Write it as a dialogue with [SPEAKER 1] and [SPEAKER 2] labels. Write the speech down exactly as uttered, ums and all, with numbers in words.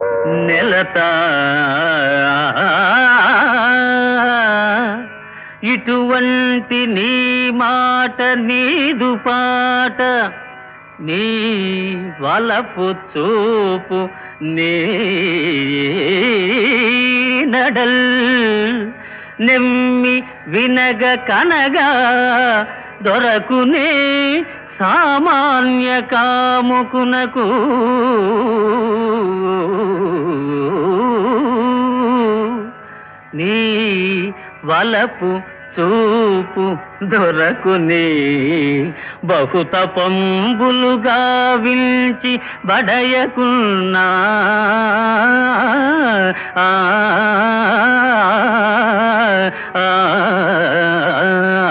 [SPEAKER 1] నెలత ఇటువంటి నీ మాట నీదు పాట నీ వలపు చూపు నీ నడల్ నెమ్మి వినగ కనగా దొరకునే సామాన్య కాముకునకు నీ వలపు చూపు దొరకుని బహుతపంబులుగా వించి బడయకున్నా ఆ